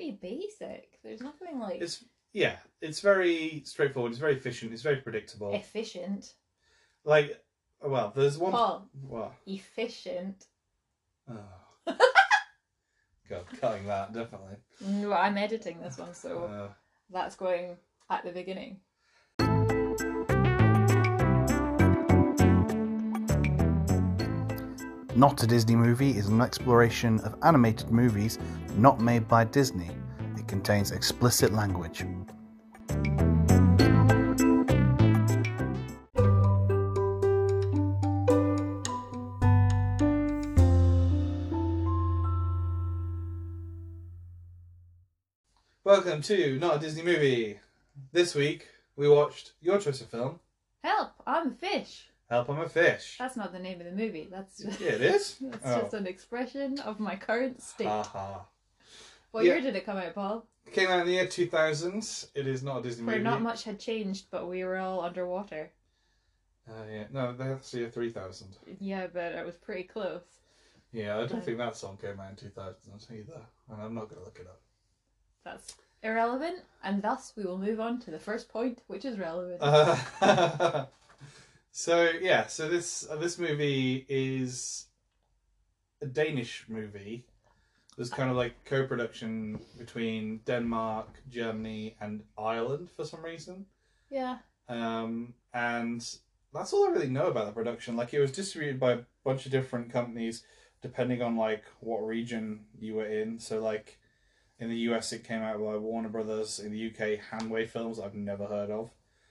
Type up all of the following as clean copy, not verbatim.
pretty basic. There's nothing like... It's very straightforward. It's very efficient. It's very predictable. Efficient. Like, well, there's one... Paul. What? Efficient. Oh. God, cutting that, definitely. No, I'm editing this one, so that's going at the beginning. Not a Disney Movie is an exploration of animated movies not made by Disney. It contains explicit language. Welcome to Not a Disney Movie. This week, we watched your choice of film. Help! I'm a fish. Help, I'm a Fish. That's not the name of the movie. That's just, Yeah, it is. that's just an expression of my current state. Ha. What year did it come out, Paul? It came out in the year 2000. It is not a Disney movie. Where not much had changed, but we were all underwater. Yeah. No, that's the year 3000. Yeah, but it was pretty close. Yeah, I don't think that song came out in 2000 either. And I'm not going to look it up. That's irrelevant, and thus we will move on to the first point, which is relevant. So this movie is a Danish movie. There's kind of like co-production between Denmark, Germany, and Ireland for some reason. Yeah. And that's all I really know about the production. Like, it was distributed by a bunch of different companies depending on like what region you were in. So like in the US it came out by Warner Brothers. In the UK, Hanway Films, I've never heard of.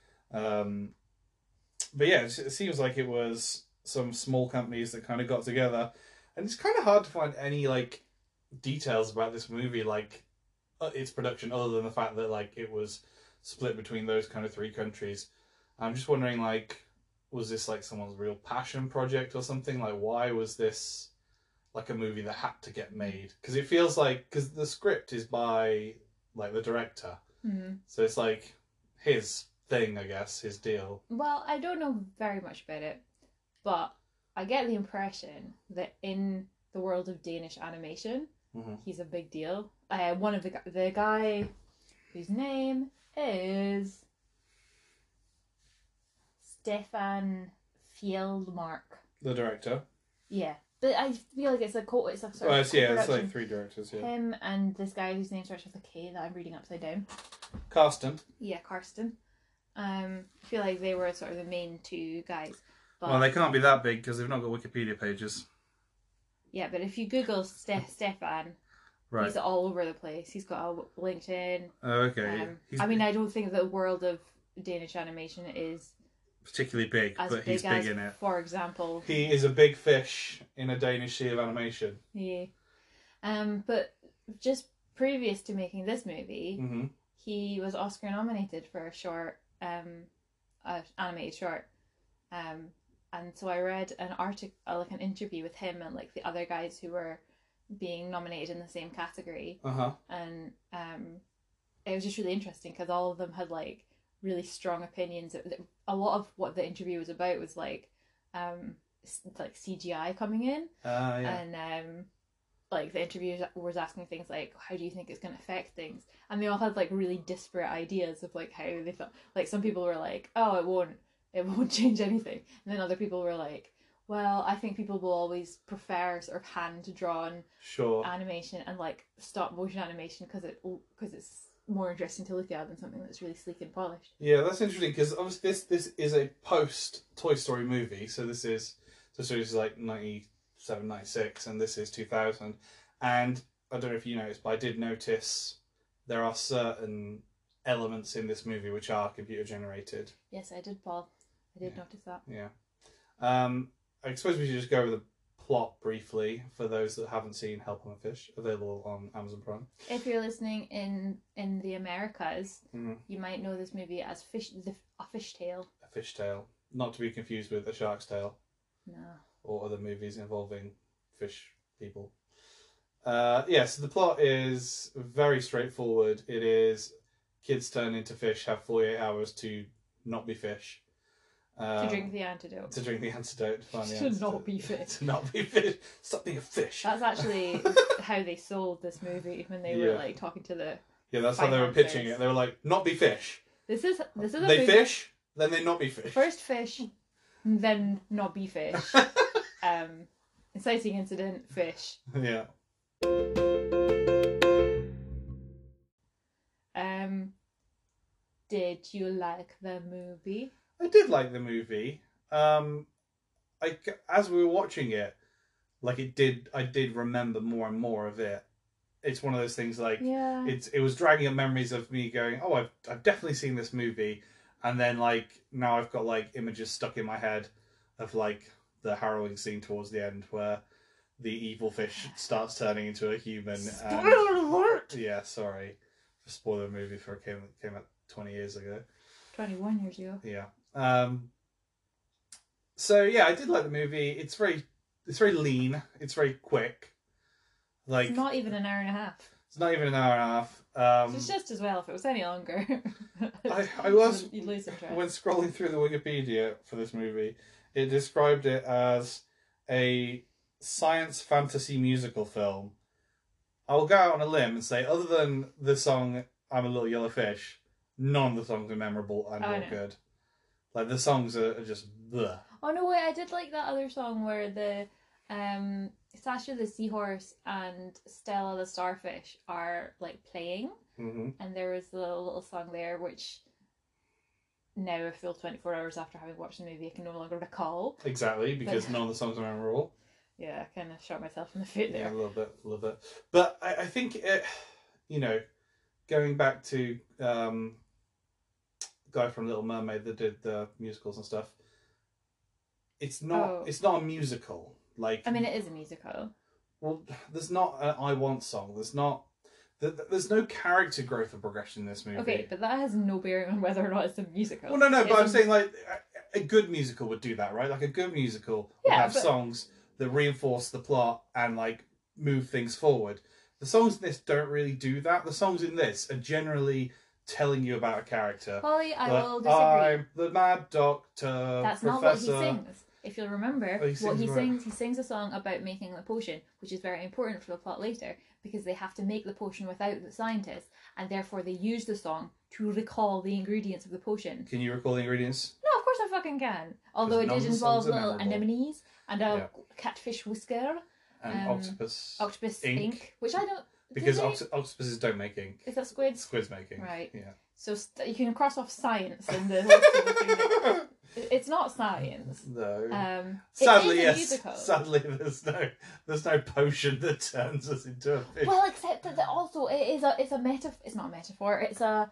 But yeah, it seems like it was some small companies that kind of got together, and it's kind of hard to find any like details about this movie, like its production, other than the fact that like it was split between those kind of three countries. I'm just wondering, like, was this like someone's real passion project or something? Like, why was this like a movie that had to get made? Because it feels like, because the script is by like the director, so it's like his thing, I guess, his deal. Well, I don't know very much about it, but I get the impression that in the world of Danish animation, he's a big deal. One of the guy whose name is Stefan Fjeldmark. The director. Yeah, but I feel like it's a sort of it's like three directors. Yeah. Him and this guy whose name starts with a K that I'm reading upside down. Karsten. Yeah, Karsten. I feel like they were sort of the main two guys. But, well, they can't be that big because they've not got Wikipedia pages. Yeah, but if you Google Stefan, right, he's all over the place. He's got a LinkedIn. Oh, okay. I mean, I don't think the world of Danish animation is particularly big, but he's big in it. For example, he is a big fish in a Danish sea of animation. Yeah. But just previous to making this movie, he was Oscar nominated for a short, animated short. And so I read an article, like an interview with him and like the other guys who were being nominated in the same category. And it was just really interesting because all of them had like really strong opinions. A lot of what the interview was about was like CGI coming in. And like the interviewer was asking things like, how do you think it's going to affect things? And they all had like really disparate ideas of like how they thought. Like some people were like, oh, it won't change anything. And then other people were like, well, I think people will always prefer sort of hand-drawn animation and like stop-motion animation because it's more interesting to look at than something that's really sleek and polished. Yeah, that's interesting because obviously this is a post-Toy Story movie, so this is like 97, 96, and this is 2000. And I don't know if you noticed, but I did notice there are certain elements in this movie which are computer generated. Yes, I did, Paul. I did notice that. Yeah. I suppose we should just go over the plot briefly for those that haven't seen Help, I'm a Fish, available on Amazon Prime. If you're listening in the Americas, you might know this movie as A Fish Tale. A Fish Tale. Not to be confused with A Shark's Tale. No. Or other movies involving fish people. So the plot is very straightforward. It is kids turn into fish, have 48 hours to not be fish. To drink the antidote. To drink the antidote. To find the To antidote. not be fish. To not be fish. Stop being a fish. That's actually how they sold this movie when they were like talking to the. Yeah, that's how they were pitching it. They were like, not be fish. This is a they movie. Fish, then they not be fish. First fish, then not be fish. Inciting incident, fish. Yeah. Did you like the movie? I did like the movie. As we were watching it, like I did remember more and more of it. It's one of those things like it was dragging up memories of me going, oh, I've definitely seen this movie, and then like now I've got like images stuck in my head of like the harrowing scene towards the end where the evil fish starts turning into a human. Spoiler alert! Yeah, sorry for spoiling the movie for it came out 20 years ago. 21 years ago. Yeah. So yeah, I did like the movie. It's very lean. It's very quick. Like it's not even an hour and a half. It's not even an hour and a half. So it's just as well if it was any longer. I was you'd lose interest. When scrolling through the Wikipedia for this movie, it described it as a science fantasy musical film. I'll go out on a limb and say, other than the song "I'm a Little Yellow Fish," none of the songs are memorable and or good. Like the songs are just bleh. Oh no, wait! I did like that other song where the Sasha the seahorse and Stella the starfish are like playing, and there was a little song there which now, a full 24 hours after having watched the movie, I can no longer recall. Exactly, because none of the songs are memorable. Yeah, I kind of shot myself in the foot there. Yeah, a little bit. But I think it, going back to guy from Little Mermaid that did the musicals and stuff. It's not a musical. Like, I mean, it is a musical. Well, there's not an I Want song. There's no character growth or progression in this movie. Okay, but that has no bearing on whether or not it's a musical. Well, no, but I'm saying like a good musical would do that, right? Like a good musical would have songs that reinforce the plot and like move things forward. The songs in this don't really do that. The songs in this are generally telling you about a character. Polly, I will disagree. I'm the Mad Doctor. That's Professor. not what he sings. If you'll remember, he sings a song about making the potion, which is very important for the plot later, because they have to make the potion without the scientists, and therefore they use the song to recall the ingredients of the potion. Can you recall the ingredients? No, of course I fucking can. Although it did involve little anemones and a catfish whisker. And octopus. Octopus ink. Which I don't... Because octopuses don't make ink. Is that squids? Squids make ink. Right. Yeah. So you can cross off science and the whole thing. It's not science. No. Sadly, yes. Musical. Sadly, there's no potion that turns us into a fish. Well, except that also it's a metaphor. It's not a metaphor. It's a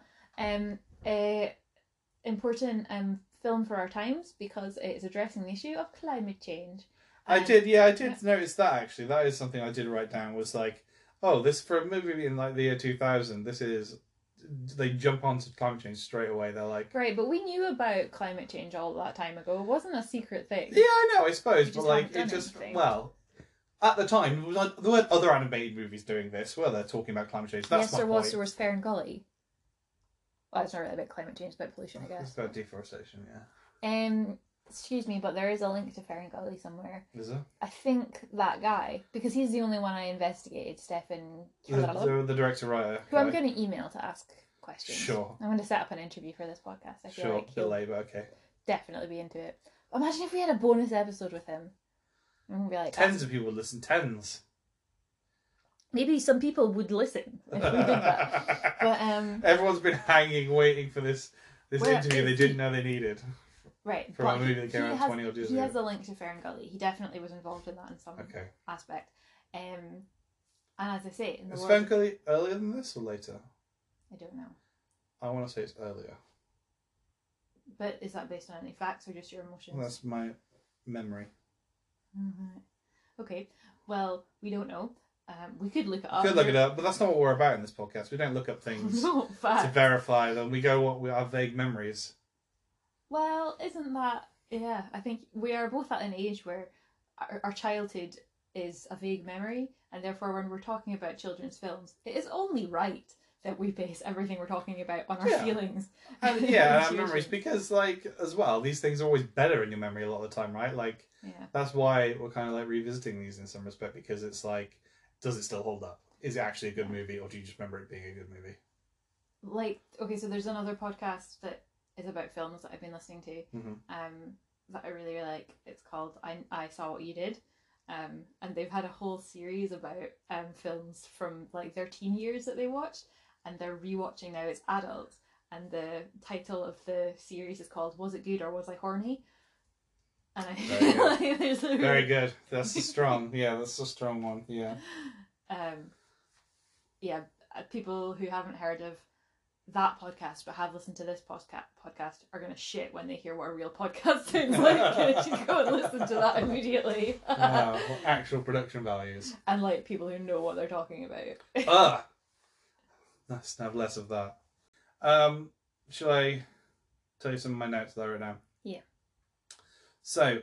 important film for our times because it's addressing the issue of climate change. I did notice that actually. That is something I did write down. Was like, oh, this for a movie in like the year 2000. This is. They jump onto climate change straight away. They're like, right, but we knew about climate change all that time ago. It wasn't a secret thing. Yeah, I know, I suppose, but like it just at the time there weren't other animated movies doing this. Well, they're talking about climate change. That's there was Fair and Gully. Well, it's not really about climate change, it's about pollution, I guess. It's about deforestation, yeah. Excuse me, but there is a link to Fair and Gully somewhere. Is there? I think that guy, because he's the only one I investigated, Stefan... The director-writer. Who I'm going to email to ask questions. Sure. I'm going to set up an interview for this podcast. I feel like he'll late, but okay. Definitely be into it. Imagine if we had a bonus episode with him. I'm going to be like... Tens of people would listen. Tens. Maybe some people would listen if we did that. But everyone's been hanging, waiting for this interview they didn't know they needed. Right, from a movie that came out 20 odd years ago. He has a link to Fair and Gully. He definitely was involved in that in some aspect. And as I say, in the Is Fair and Gully earlier than this or later? I don't know. I want to say it's earlier. But is that based on any facts or just your emotions? Well, that's my memory. Mm-hmm. Okay, well, we don't know. We could look it up. But that's not what we're about in this podcast. We don't look up things to verify them. We go what our vague memories. Well, isn't that... Yeah, I think we are both at an age where our childhood is a vague memory, and therefore when we're talking about children's films, it is only right that we base everything we're talking about on our Yeah. feelings. And yeah, and memories, because like as well, these things are always better in your memory a lot of the time, right? Like that's why we're kind of like revisiting these in some respect, because it's like, does it still hold up? Is it actually a good movie, or do you just remember it being a good movie? Like, okay, so there's another podcast that is about films that I've been listening to, that I really, really like. It's called I Saw What You Did. And they've had a whole series about films from like their teen years that they watched, and they're rewatching now as adults. And the title of the series is called "Was It Good or Was I Horny?" And Very good. That's a strong. Yeah, that's a strong one. Yeah. Yeah. People who haven't heard of that podcast but have listened to this podcast are going to shit when they hear what a real podcast sounds like. You should go and listen to that immediately. Wow, actual production values. And like people who know what they're talking about. Let's have less of that. Shall I tell you some of my notes there right now? Yeah. So,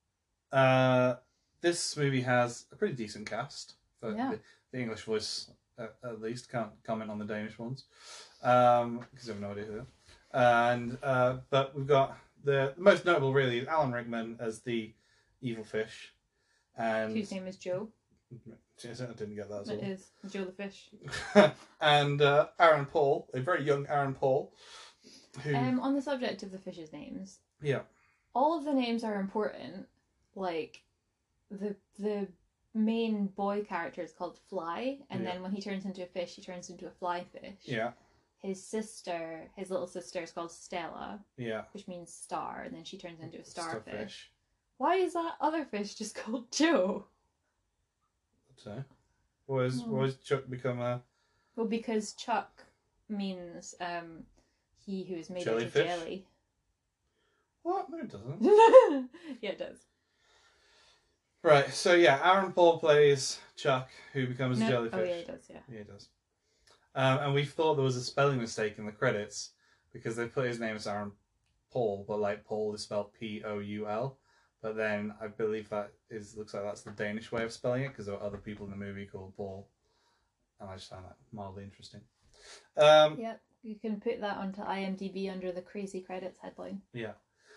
this movie has a pretty decent cast. For the English voice, at least. Can't comment on the Danish ones. Because I have no idea who. And but we've got the most notable really is Alan Rickman as the evil fish, and whose name is Joe. I didn't get that. It is Joe the Fish. And Aaron Paul, a very young Aaron Paul. Who... on the subject of the fishes' names. Yeah. All of the names are important. Like the main boy character is called Fly, and then when he turns into a fish, he turns into a fly fish. Yeah. His little sister, is called Stella. Yeah. Which means star, and then she turns into a starfish. Starfish. Why is that other fish just called Joe? So, why has Chuck become a... Well, because Chuck means he who is made out of Jellyfish? jelly. What? No, it doesn't. Yeah, it does. Right, so yeah, Aaron Paul plays Chuck, who becomes a jellyfish. Oh yeah, he does, yeah. Yeah, he does. And we thought there was a spelling mistake in the credits, because they put his name as Aaron Paul, but like Paul is spelled P-O-U-L. But then I believe looks like that's the Danish way of spelling it, because there are other people in the movie called Paul. And I just found that mildly interesting. Yep, you can put that onto IMDb under the crazy credits headline. Yeah.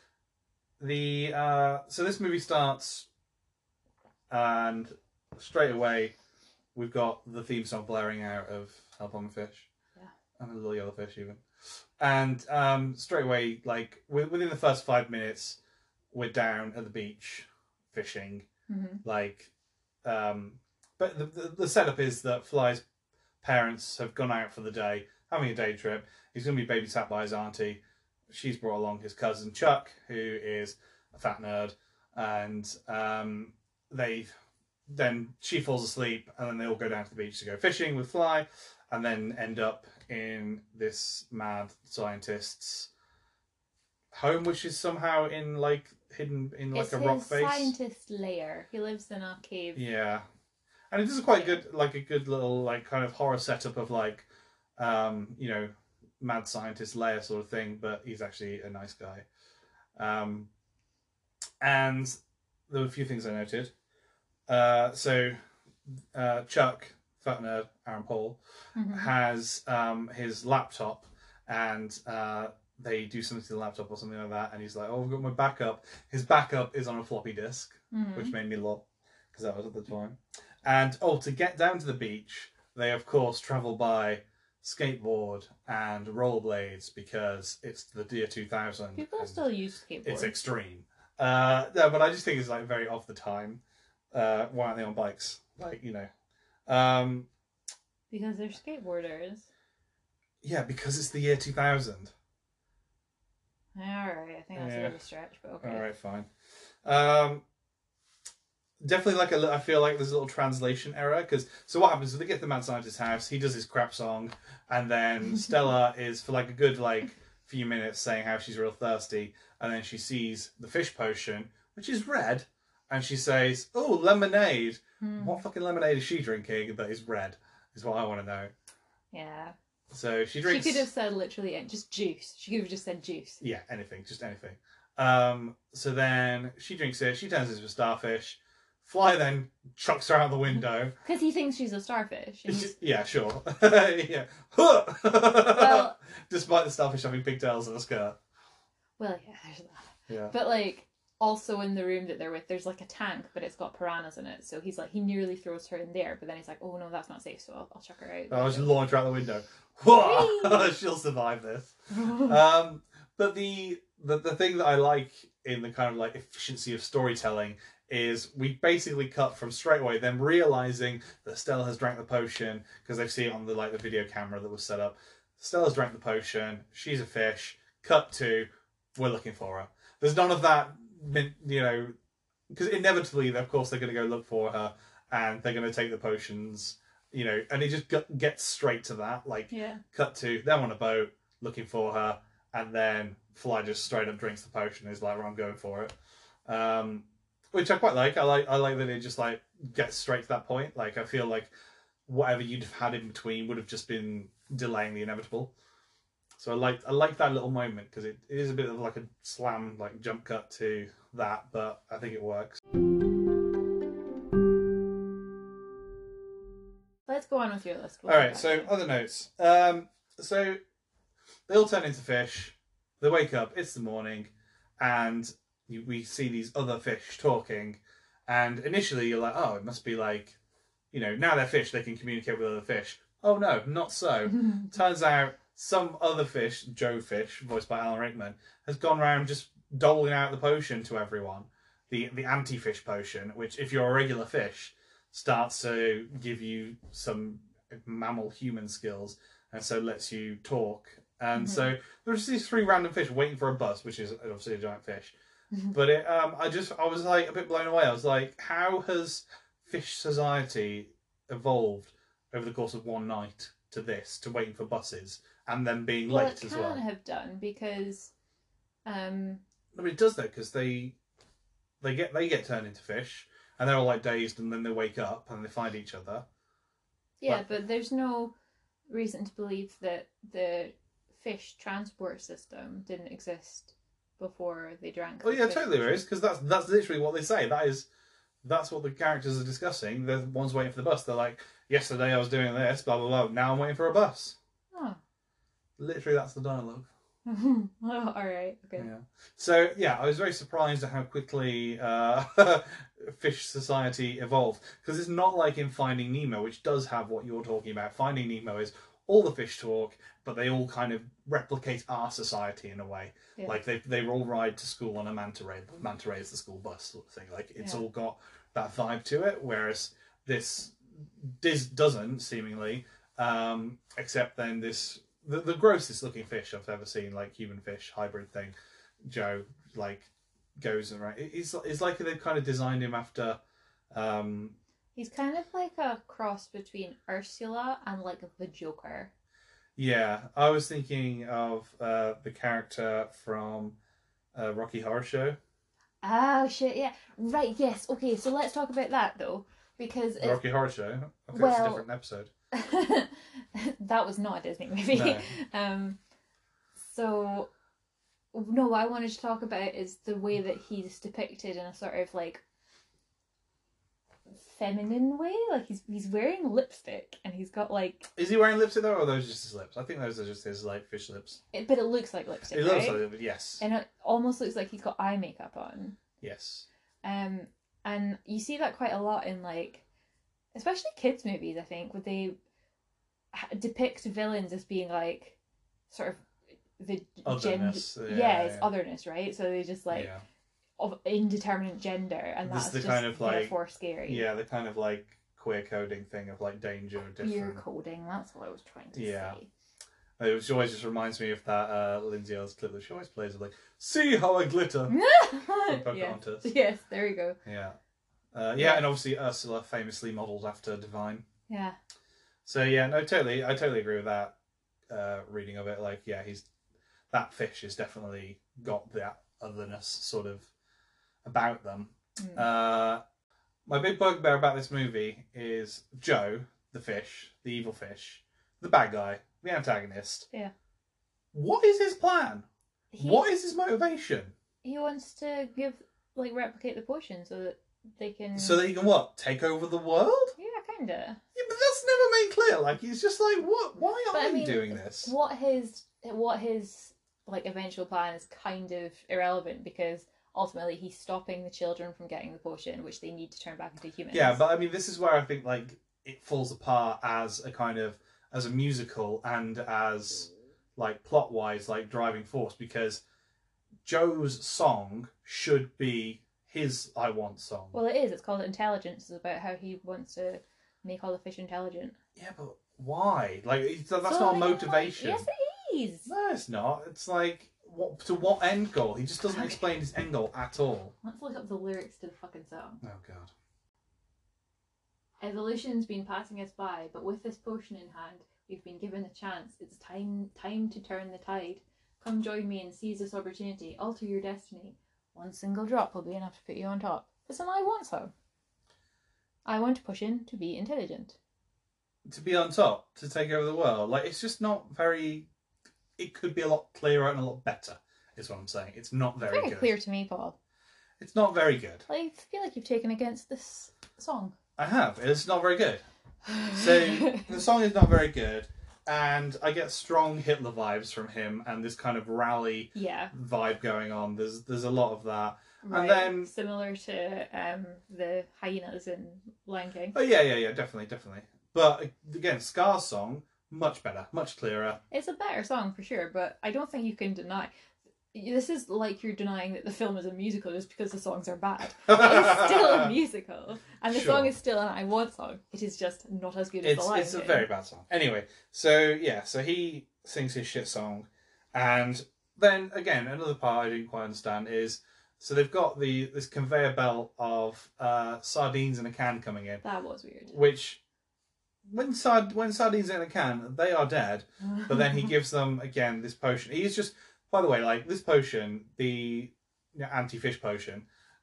So this movie starts, and straight away we've got the theme song blaring out of Help I'm a Fish. Yeah. I'm a little yellow fish even. And straight away, like within the first 5 minutes, we're down at the beach fishing. Mm-hmm. But the setup is that Fly's parents have gone out for the day, having a day trip. He's going to be babysat by his auntie. She's brought along his cousin Chuck, who is a fat nerd, and then she falls asleep, and then they all go down to the beach to go fishing with Fly, and then end up in this mad scientist's home, which is somehow hidden in like a rock face. It's his scientist lair. He lives in a cave. Yeah, and it is quite good, like a good little like kind of horror setup of like, mad scientist lair sort of thing. But he's actually a nice guy. And there were a few things I noted. Chuck, fat nerd, Aaron Paul, has his laptop, and they do something to the laptop or something like that, and he's like, "Oh, I've got my backup." His backup is on a floppy disk, which made me laugh because that was at the time. And to get down to the beach, they of course travel by skateboard and rollerblades because it's the year 2000. People still use skateboards. It's extreme. No, but I just think it's like very off the time. Why aren't they on bikes? Because they're skateboarders. Yeah, because it's the year 2000. Alright, I think that's a bit of a stretch, but okay. Alright, fine. Definitely I feel like there's a little translation error, because so what happens is they get to the mad scientist's house, he does his crap song, and then Stella is for like a good few minutes saying how she's real thirsty, and then she sees the fish potion, which is red, and she says, "Oh, lemonade." What fucking lemonade is she drinking that is red? Is what I want to know. Yeah. So she drinks... She could have said literally just juice. She could have just said juice. Yeah, anything. Just anything. So then she drinks it. She turns into a starfish. Fly then chucks her out the window. Because he thinks she's a starfish. Yeah, sure. Yeah. Well, despite the starfish having pigtails and a skirt. Well, yeah, there's that. Yeah. But, like, also in the room that they're with, there's, like, a tank, but it's got piranhas in it. So he's like, he nearly throws her in there, but then he's like, oh, no, that's not safe, so I'll chuck her out. I'll just launch her out the window. She'll survive this. But the thing that I like in the kind of, like, efficiency of storytelling is we basically cut from straight away them realizing that Stella has drank the potion because they see it on the video camera that was set up. Stella's drank the potion. She's a fish. Cut to, we're looking for her. There's none of that, you know, because inevitably, of course, they're going to go look for her and they're going to take the potions, you know, and it just gets straight to that. Like, cut to them on a boat looking for her, and then Fly just straight up drinks the potion and is like, well, I'm going for it. Which I quite like. I like that it just like gets straight to that point. Like, I feel like whatever you'd have had in between would have just been delaying the inevitable. So I like that little moment because it is a bit of like a slam, like jump cut to that, but I think it works. Let's go on with your list. All right. So other notes. So they all turn into fish. They wake up. It's the morning, and we see these other fish talking, and initially you're like, oh, it must be like, you know, now they're fish, they can communicate with other fish. Oh no, not so. Turns out some other fish, Joe Fish, voiced by Alan Rickman, has gone around just doling out the potion to everyone. The anti-fish potion, which if you're a regular fish, starts to give you some mammal-human skills, and so lets you talk. And so there's these three random fish waiting for a bus, which is obviously a giant fish. But I was like a bit blown away. I was like, how has fish society evolved over the course of one night to this, to waiting for buses and then being late as well? It can have done because, I mean, it does though, because they get turned into fish and they're all like dazed, and then they wake up and they find each other. Yeah, but there's no reason to believe that the fish transport system didn't exist before they drank. Well, yeah, totally there is, because that's literally what they say. That's what the characters are discussing. The ones waiting for the bus. They're like, yesterday I was doing this, blah blah blah. Now I'm waiting for a bus. Oh. Literally, that's the dialogue. Oh, all right. Okay. Yeah. So yeah, I was very surprised at how quickly fish society evolved, because it's not like in Finding Nemo, which does have what you're talking about. Finding Nemo is all the fish talk, but they all kind of replicate our society in a way. Yeah. Like they all ride to school on a manta ray. The manta ray is the school bus sort of thing. Like it's all got that vibe to it, whereas this doesn't seemingly, except then the grossest looking fish I've ever seen, like human fish hybrid thing, Joe, like goes around. It's like they've kind of designed him after. He's kind of like a cross between Ursula and like the Joker. Yeah, I was thinking of the character from Rocky Horror Show. Oh shit! Yeah, right. Yes. Okay. So let's talk about that though, because the Rocky Horror Show. I think it's a different episode. That was not a Disney movie. No. So no, what I wanted to talk about is the way that he's depicted in a sort of like feminine way. Like he's wearing lipstick and he's got like. Is he wearing lipstick though, or are those just his lips? I think those are just his like fish lips. But it looks like lipstick. It looks like it, yes. And it almost looks like he's got eye makeup on. Yes. And you see that quite a lot in like, especially kids movies. I think where they depict villains as being like, sort of the otherness. It's otherness, right? So they just like. Yeah. Of indeterminate gender, and that's the just kind of like, therefore scary. Yeah, the kind of like queer coding thing of like danger, different. Queer coding. That's what I was trying to say. It always just reminds me of that Lindsay Ellis clip that she always plays of like, "See how I glitter." From Pocahontas. Yes, there you go. Yeah. And obviously Ursula, famously modelled after Divine. Yeah. So yeah, no, totally, I totally agree with that reading of it. Like, yeah, that fish has definitely got that otherness sort of about them. My big bugbear about this movie is Joe, the fish, the evil fish, the bad guy, the antagonist. Yeah. What is his plan? What is his motivation? He wants to replicate the potion so that they can. So that he can what? Take over the world? Yeah, kinda. Yeah, but that's never made clear. Like, he's just like, what? Why But, are you doing this? What his like eventual plan is kind of irrelevant because ultimately he's stopping the children from getting the potion, which they need to turn back into humans. Yeah, but I mean, this is where I think like it falls apart as a kind of as a musical and as like plot wise like driving force, because Joe's song should be his I Want song. Well, it is. It's called Intelligence. It's about how he wants to make all the fish intelligent. Yeah, but why? Like that's So not a they motivation. Yes, it is. No, it's not. It's like what end goal? He just doesn't explain his end goal at all. Let's look up the lyrics to the fucking song. Oh god. Evolution's been passing us by, but with this potion in hand, we've been given a chance. It's time to turn the tide. Come join me and seize this opportunity. Alter your destiny. One single drop will be enough to put you on top. It's an I Want song. I want to push in to be intelligent. To be on top, to take over the world. Like, it's just not very... It could be a lot clearer and a lot better, is what I'm saying. It's not very good. Clear to me, Paul. It's not very good. I feel like you've taken against this song. I have. It's not very good. So, the song is not very good, and I get strong Hitler vibes from him, and this kind of rally vibe going on. There's a lot of that. Right. And then... Similar to the hyenas in Lion King. Oh, yeah, definitely. But, again, Scar's song, much better, much clearer. It's a better song for sure, but I don't think you can deny. This is like you're denying that the film is a musical just because the songs are bad. It's still a musical, and the song is still an I Want song. It is just not as good as the Lion It's King. a very bad song. Anyway, so he sings his shit song, and then again another part I didn't quite understand is so they've got this conveyor belt of sardines in a can coming in. That was weird. Which when sardines are in a can, they are dead. But then he gives them again this potion. He's just, by the way, like this potion, the anti-fish potion,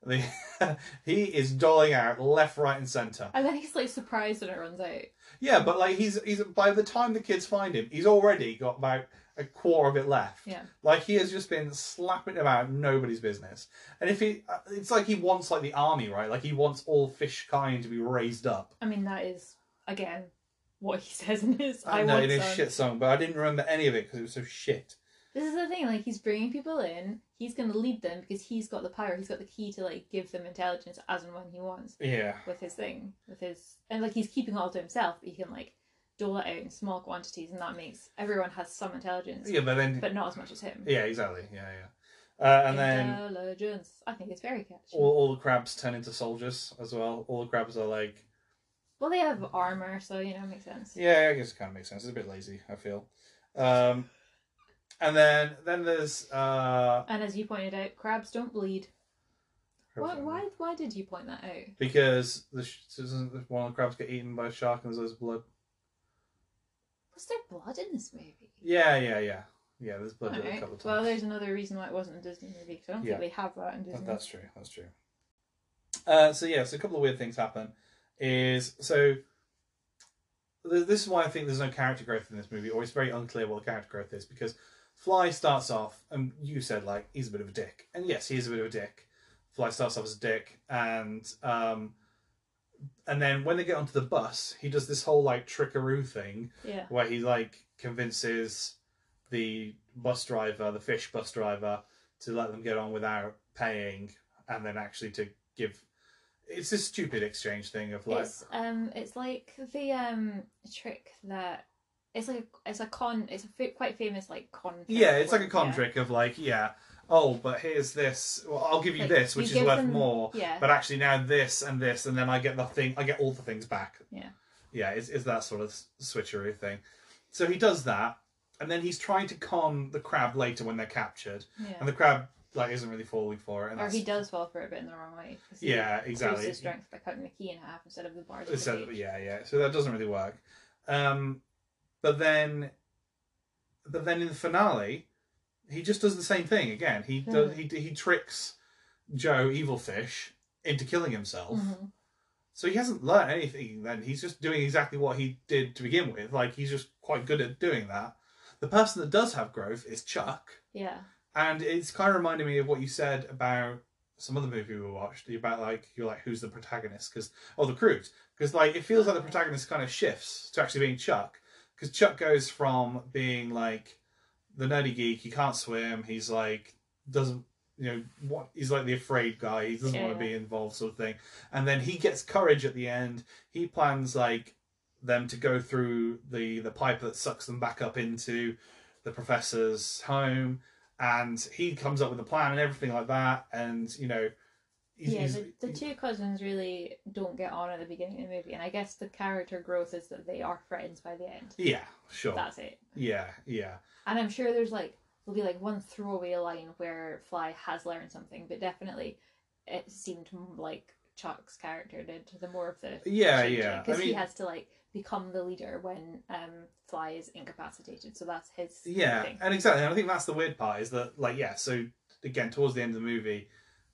he is doling out left, right, and centre. And then he's like surprised when it runs out. Yeah, but like he's by the time the kids find him, he's already got about a quarter of it left. Yeah. Like he has just been slapping about nobody's business. And if it's like he wants like the army, right? Like he wants all fish kind to be raised up. I mean, that is again what he says in his I know in his shit song, but I didn't remember any of it because it was so shit. This is the thing, like he's bringing people in, he's going to lead them because he's got the power, he's got the key to like give them intelligence as and when he wants. Yeah. With his thing, and like he's keeping all to himself, but he can like dole it out in small quantities, and that makes everyone has some intelligence. Yeah, but not as much as him. Yeah, exactly. Yeah. And then intelligence. I think it's very catchy. all the crabs turn into soldiers as well. All the crabs are like. Well, they have armor, so it makes sense. Yeah, I guess it kind of makes sense. It's a bit lazy, I feel. And then there's and as you pointed out, crabs don't bleed. Why did you point that out? Because doesn't one of the crabs get eaten by a shark and there's blood. Was there blood in this movie? Yeah. There's blood a couple of times. Well, there's another reason why it wasn't a Disney movie because I don't think they have that in Disney. That's true. So a couple of weird things happen. This is why I think there's no character growth in this movie, or it's very unclear what the character growth is, because Fly starts off, and you said, like, he's a bit of a dick. And yes, he is a bit of a dick. Fly starts off as a dick, and then when they get onto the bus, he does this whole, like, trickaroo thing, where he, like, convinces the fish bus driver, to let them get on without paying, and then actually to give... It's this stupid exchange thing of like it's like the trick that it's a quite famous like con. Yeah, it's like a con trick of like but here's this. Well, I'll give you like, this, which is worth more. Yeah. But actually now this, and then I get all the things back. Yeah. Yeah, it's that sort of switcheroo thing. So he does that, and then he's trying to con the crab later when they're captured, and the crab. Like isn't really falling for it, or he does fall for it, but in the wrong way. Yeah, exactly. He his strength by cutting the key in half instead of the bars. Yeah. So that doesn't really work. But then in the finale, he just does the same thing again. He tricks Joe Evilfish into killing himself. Mm-hmm. So he hasn't learned anything. Then he's just doing exactly what he did to begin with. Like he's just quite good at doing that. The person that does have growth is Chuck. Yeah. And it's kind of reminding me of what you said about some other movie we watched about like you're like who's the protagonist the Croods because like it feels like the protagonist kind of shifts to actually being Chuck because Chuck goes from being like the nerdy geek, he can't swim, he's like doesn't he's like the afraid guy, he doesn't want to be involved sort of thing, and then he gets courage at the end. He plans like them to go through the pipe that sucks them back up into the professor's home, and he comes up with a plan and everything like that, and the two cousins really don't get on at the beginning of the movie, and I guess the character growth is that they are friends by the end. Yeah, sure. That's it. Yeah. And I'm sure there'll be like one throwaway line where Fly has learned something, but definitely it seemed like Chuck's character did the more of the because he has to like become the leader when Fly is incapacitated, so that's his thing. And exactly, and I think that's the weird part is that like so again towards the end of the movie,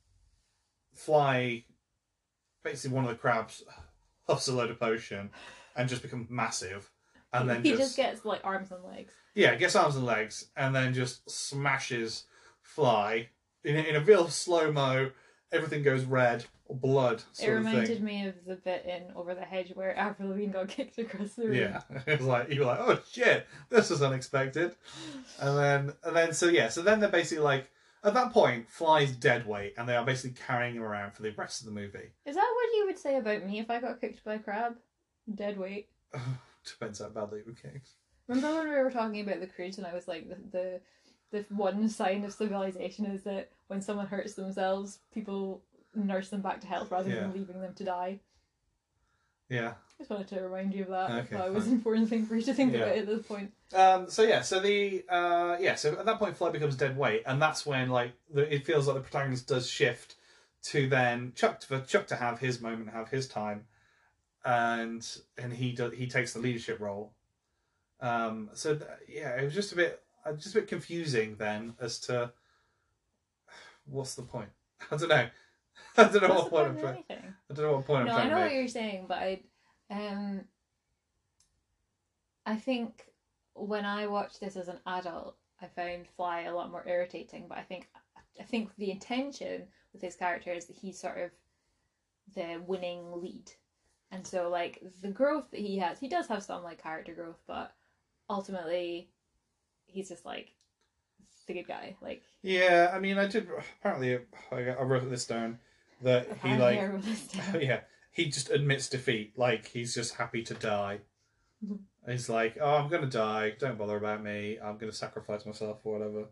Fly, basically one of the crabs huffs a load of potion and just becomes massive, and then he just gets like arms and legs. Yeah, gets arms and legs, and then just smashes Fly in a real slow mo. Everything goes red or blood. It reminded me of the bit in Over the Hedge where Avril Lavigne got kicked across the room. Yeah, it was like you were like, oh shit, this is unexpected, and then so then they're basically like. At that point, Fly's dead weight, and they are basically carrying him around for the rest of the movie. Is that what you would say about me if I got kicked by a crab? Dead weight? Depends how badly it was kicked. Remember when we were talking about the Croods, and I was like, the one sign of civilization is that when someone hurts themselves, people nurse them back to health rather than leaving them to die. Yeah. I just wanted to remind you of that. Okay, that was an important thing for you to think about at this point. So at that point Fly becomes dead weight, and that's when like it feels like the protagonist does shift to then Chuck to have his moment, have his time, and he takes the leadership role. It was just a bit confusing then as to what's the point. I don't know. I don't know what point I'm trying. I don't know what point I'm trying to make. No, I know what you're saying, but I think when I watched this as an adult, I found Fly a lot more irritating. But I think the intention with his character is that he's sort of the winning lead, and so like the growth that he does have some like character growth, but ultimately he's just like the good guy. Like I mean, I did apparently I wrote this down that he just admits defeat, like he's just happy to die. He's like, oh, I'm gonna die, don't bother about me, I'm gonna sacrifice myself or whatever.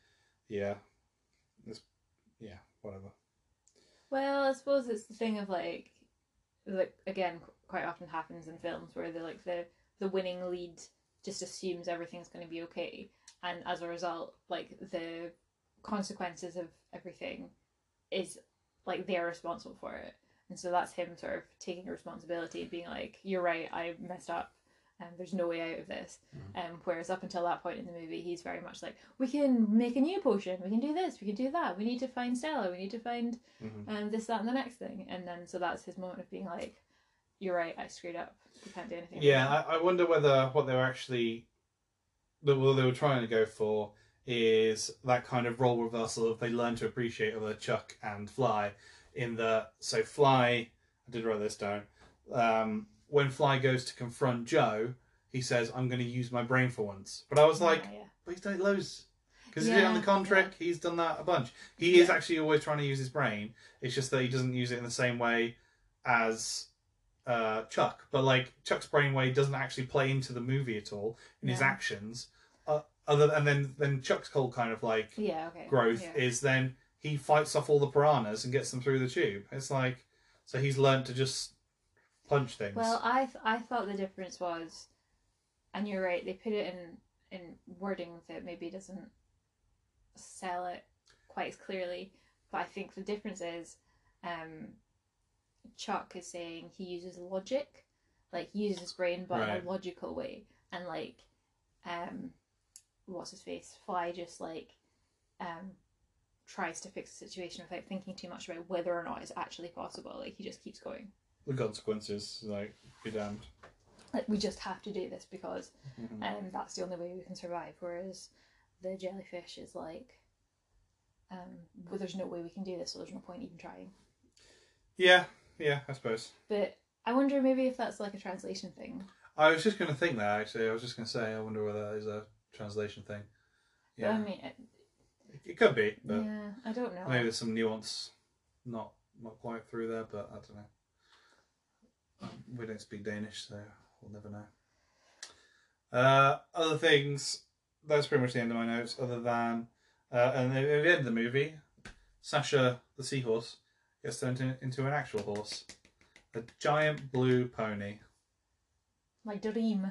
Whatever. Well, I suppose it's the thing of like again quite often happens in films where the winning lead just assumes everything's going to be okay, and as a result like the consequences of everything is like they're responsible for it, and so that's him sort of taking responsibility and being like, you're right, I messed up and there's no way out of this. Whereas up until that point in the movie he's very much like, we can make a new potion, we can do this, we can do that, we need to find Stella, we need to find this, that and the next thing, and then so that's his moment of being like, you're right, I screwed up, we can't do anything. I wonder whether what they were actually they were trying to go for is that kind of role reversal of they learn to appreciate other Chuck and Fly, in the so Fly, I did write this down, when Fly goes to confront Joe, he says, I'm going to use my brain for once. But I was like, but he's done it loads. Because he did it on the contract, he's done that a bunch. He is actually always trying to use his brain. It's just that he doesn't use it in the same way as Chuck. But like Chuck's brainwave doesn't actually play into the movie at all in his actions. Then Chuck's whole kind of like growth is then he fights off all the piranhas and gets them through the tube. It's like, so he's learned to just punch things. Well, I thought the difference was, and you're right, they put it in wording that maybe doesn't sell it quite as clearly, but I think the difference is Chuck is saying he uses logic, like he uses his brain but in a logical way, and like what's his face, Fly just like tries to fix the situation without thinking too much about whether or not it's actually possible. Like he just keeps going. The consequences, like, be damned. Like, we just have to do this because that's the only way we can survive. Whereas the jellyfish is like, Well, there's no way we can do this, so there's no point even trying. Yeah, I suppose. But I wonder maybe if that's like a translation thing. I was just going to think that, actually. I was just going to say, I wonder whether that is a translation thing. Yeah. But, I mean... It could be, but... Yeah, I don't know. Maybe there's some nuance not quite through there, but I don't know. We don't speak Danish, so we'll never know. Other things, that's pretty much the end of my notes, other than... and at the end of the movie, Sasha, the seahorse, gets turned into an actual horse. A giant blue pony. My dream.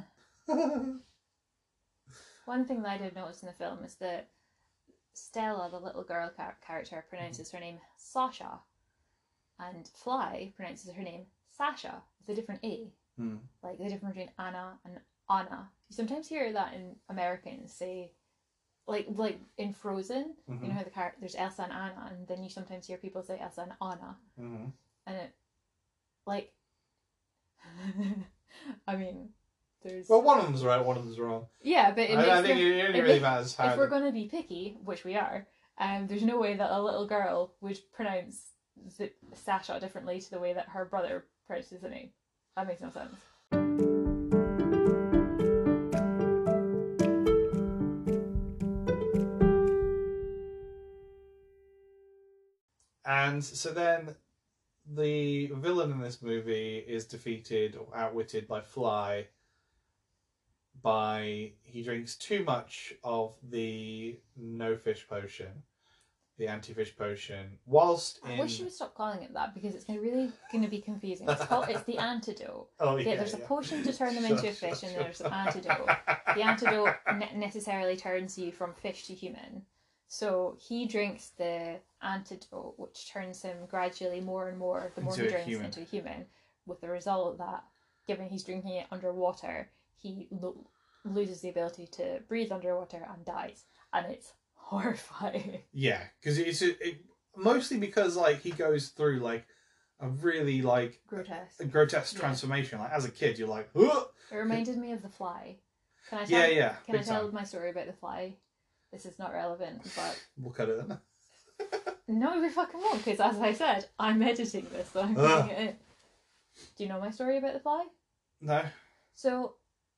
One thing that I did notice in the film is that Stella, the little girl character, pronounces her name Sasha, and Fly pronounces her name Sasha with a different A. Like the difference between Anna and Anna. You sometimes hear that in Americans say, like in Frozen, you know how there's Elsa and Anna, and then you sometimes hear people say Elsa and Anna, and it, like, I mean, there's... Well, one of them's right, one of them's wrong. Yeah, but I think it only really matters how... If we're going to be picky, which we are, there's no way that a little girl would pronounce Sasha differently to the way that her brother pronounces the name. That makes no sense. And so then the villain in this movie is defeated or outwitted by Fly he drinks too much of the no fish potion, the anti-fish potion, whilst in... I wish you would stop calling it that, because it's really going to be confusing. It's the antidote. Oh, yeah, there's a potion to turn them into a fish, and there's an antidote. The antidote necessarily turns you from fish to human. So he drinks the antidote, which turns him gradually more and more, the more he drinks, into a human, with the result that, given he's drinking it underwater, he loses the ability to breathe underwater and dies. And it's horrifying. Yeah, because it's mostly because, like, he goes through, like, a really, like... grotesque transformation. Like, as a kid, you're like, ugh! It reminded me of The Fly. Can I tell my story about The Fly? This is not relevant, but... We'll cut it then. No, we fucking won't, because as I said, I'm editing this, so I'm putting it in. Do you know my story about The Fly? No. So,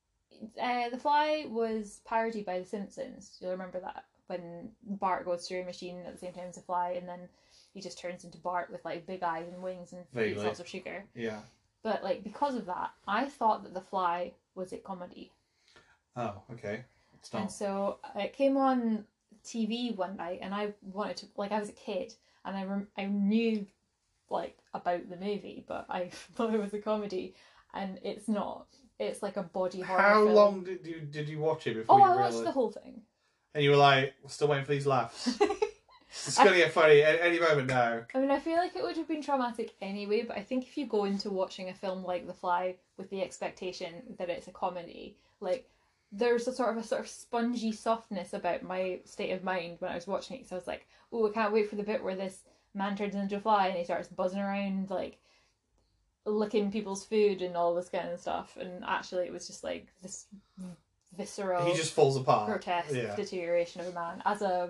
The Fly was parodied by The Simpsons. You'll remember that, when Bart goes through a machine at the same time as a fly, and then he just turns into Bart with, like, big eyes and wings and eats lots of sugar. Yeah. But, like, because of that, I thought that The Fly was a comedy. Oh, okay. And so it came on TV one night, and I wanted to, like, I was a kid, and I knew, like, about the movie, but I thought it was a comedy, and it's not. It's like a body horror film. How long did you watch it before you realised? I watched the whole thing. And you were like, still waiting for these laughs. It's going to get funny at any moment now. I mean, I feel like it would have been traumatic anyway, but I think if you go into watching a film like The Fly with the expectation that it's a comedy, like, there's a sort of spongy softness about my state of mind when I was watching it, because I was like, oh, I can't wait for the bit where this man turns into a fly and he starts buzzing around, like, licking people's food and all this kind of stuff. And actually it was just like this visceral, he just falls apart, grotesque deterioration of a man, as a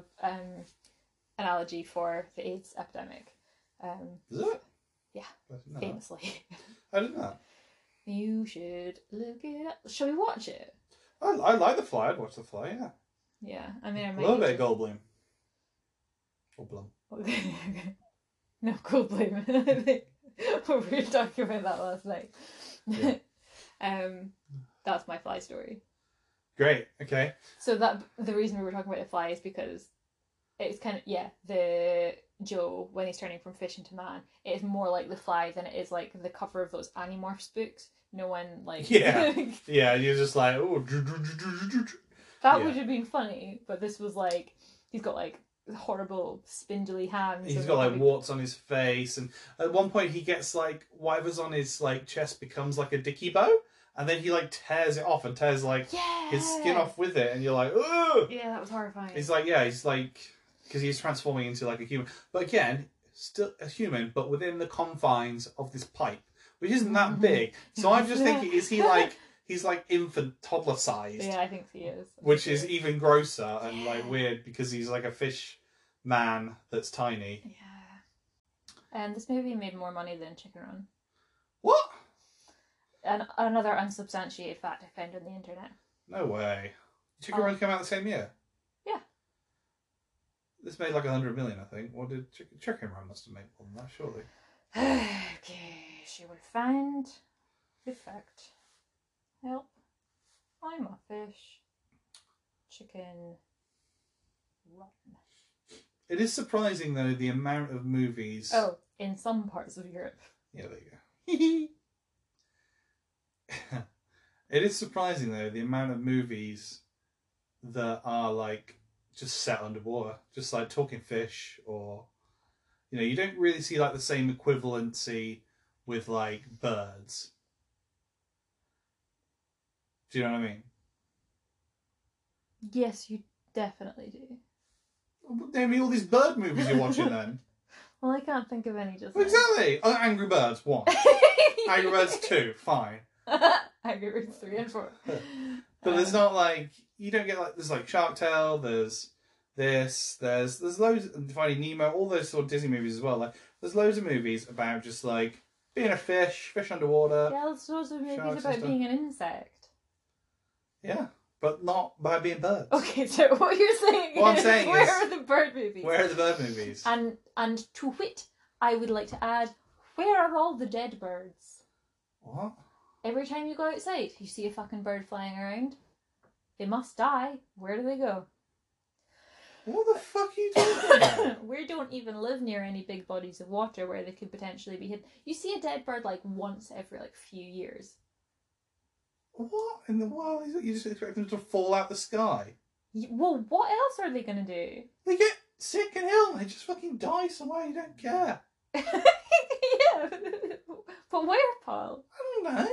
analogy for the AIDS epidemic. Is it? Yeah, famously. I didn't know. You should look it up. Shall we watch it? I like The Fly. I'd watch The Fly, yeah. Yeah, I mean, I a might... little bit of Goldblum. Or Blum. No, Goldblum. I think we were talking about that last night. Yeah. That's my Fly story. Great, okay. So that the reason we were talking about The Fly is because it's kind of, the Joe, when he's turning from fish into man, it is more like The Fly than it is like the cover of those Animorphs books. No one, like... Yeah, yeah, you're just like, oh... That would have been funny, but this was like, he's got like horrible spindly hands. He's got like warts on his face, and at one point he gets like, whatever's on his like chest becomes like a dicky bow, and then he like tears it off and tears like his skin off with it, and you're like, ugh! Yeah, that was horrifying. He's like, because he's transforming into like a human. But again, still a human, but within the confines of this pipe, which isn't that big. So I'm just thinking, is he like, he's like infant toddler sized? Yeah, I think he is. Which is even grosser and like weird, because he's like a fish man that's tiny. Yeah. And this movie made more money than Chicken Run. What? And another unsubstantiated fact I found on the internet. No way. Chicken Run came out the same year? Yeah. This made like 100 million, I think. What did Chicken Run must have made more than that, surely. Okay, she will find the fact. Help. I'm a fish. Chicken Run. It is surprising, though, the amount of movies... Oh, in some parts of Europe. Yeah, there you go. It is surprising, though, the amount of movies that are, like, just set underwater. Just, like, Talking Fish or... You know, you don't really see, like, the same equivalency with, like, birds. Do you know what I mean? Yes, you definitely do. Name me all these bird movies you're watching, then. Well, I can't think of any just Exactly. Oh, Angry Birds, 1. Angry Birds 2, fine. Angry Birds 3 and 4. But there's not, like... You don't get, like... There's, like, Shark Tale, there's this, there's loads... Finding Nemo, all those sort of Disney movies as well. Like, there's loads of movies about just, like, being a fish underwater. Yeah, there's loads of movies Sharks about and being an insect. Yeah, but not by being birds. Okay, so what you're saying What I'm is, saying where is, are the bird movies? Where are the bird movies? And to wit, I would like to add, where are all the dead birds? What? Every time you go outside, you see a fucking bird flying around. They must die. Where do they go? What the fuck are you talking about? We don't even live near any big bodies of water where they could potentially be hidden. You see a dead bird like once every like few years. What in the world is it? You just expect them to fall out the sky? Well, what else are they gonna do? They get sick and ill. They just fucking die somewhere. You don't care. Yeah, but where, Paul? I don't know.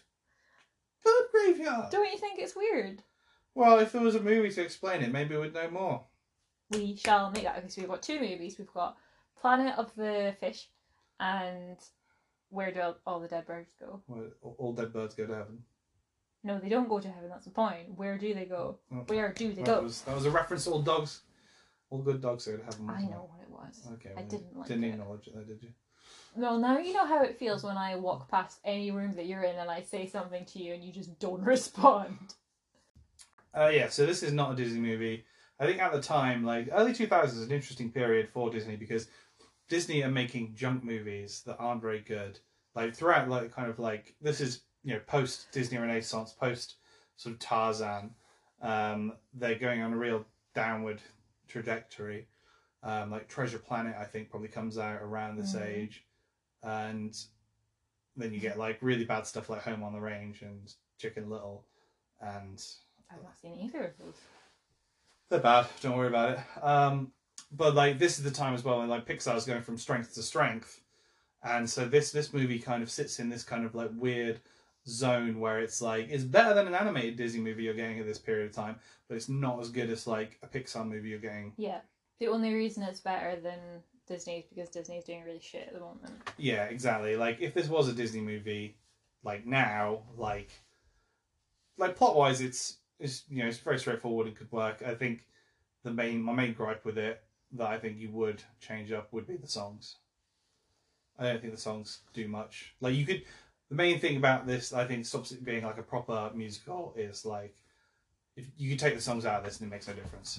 Bird graveyard. Don't you think it's weird? Well, if there was a movie to explain it, maybe we'd know more. We shall make that. Okay, so we've got 2 movies. We've got Planet of the Fish and Where Do All the Dead Birds Go? Well, all dead birds go to heaven. No, they don't go to heaven, that's the point. Where do they go? Where do they go? That was a reference to all dogs. All good dogs go to heaven. I know what it was. Okay. I didn't like Didn't it. acknowledge it though, did you? Well, now you know how it feels when I walk past any room that you're in and I say something to you and you just don't respond. Yeah, so this is not a Disney movie. I think at the time, like, early 2000s is an interesting period for Disney because Disney are making junk movies that aren't very good. Like, throughout, like, kind of like, this is, you know, post-Disney Renaissance, post sort of Tarzan. They're going on a real downward trajectory. Like, Treasure Planet, I think, probably comes out around this age. And then you get, like, really bad stuff like Home on the Range and Chicken Little. And I've not seen either of those. they're bad, don't worry about it. But, like, this is the time as well when, like, Pixar's going from strength to strength. And so this movie kind of sits in this kind of, like, weird zone where it's, like, it's better than an animated Disney movie you're getting at this period of time, but it's not as good as, like, a Pixar movie you're getting. Yeah. The only reason it's better than Disney is because Disney's doing really shit at the moment. Yeah, exactly. Like, if this was a Disney movie, like, now, like plot-wise, it's you know, it's very straightforward and could work. I think my main gripe with it that I think you would change up would be the songs. I don't think the songs do much. Like, you could... The main thing about this, I think, stops it being, like, a proper musical is, like, if you could take the songs out of this and it makes no difference.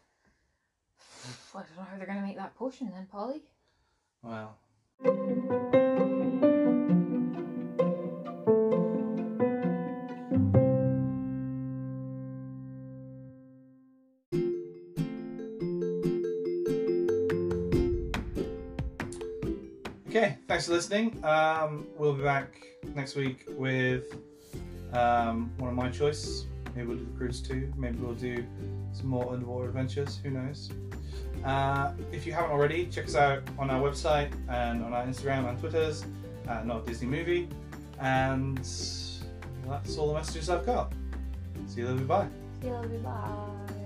I don't know how they're going to make that potion then, Polly. Well... Okay, thanks for listening. We'll be back next week with one of my choice. Maybe we'll do The Croods 2. Maybe we'll do some more underwater adventures. Who knows? If you haven't already, check us out on our website and on our Instagram and Twitters at Not a Disney Movie. And that's all the messages I've got. See you later. Bye. See you later. Bye.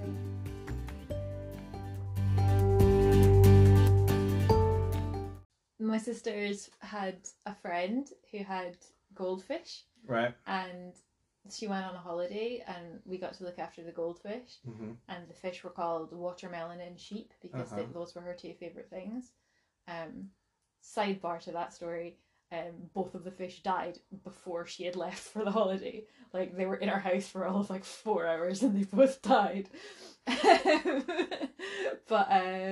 My sisters had a friend who had goldfish. Right. And she went on a holiday and we got to look after the goldfish, and the fish were called watermelon and sheep because those were her two favourite things. Sidebar to that story, both of the fish died before she had left for the holiday. Like, they were in our house for all of like 4 hours and they both died. But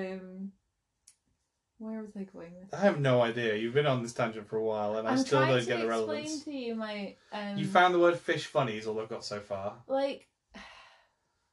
where was I going with that? I have no idea. You've been on this tangent for a while, and I still don't get the relevance. I'm trying to explain to you my... You found the word fish funny is all I've got so far. Like,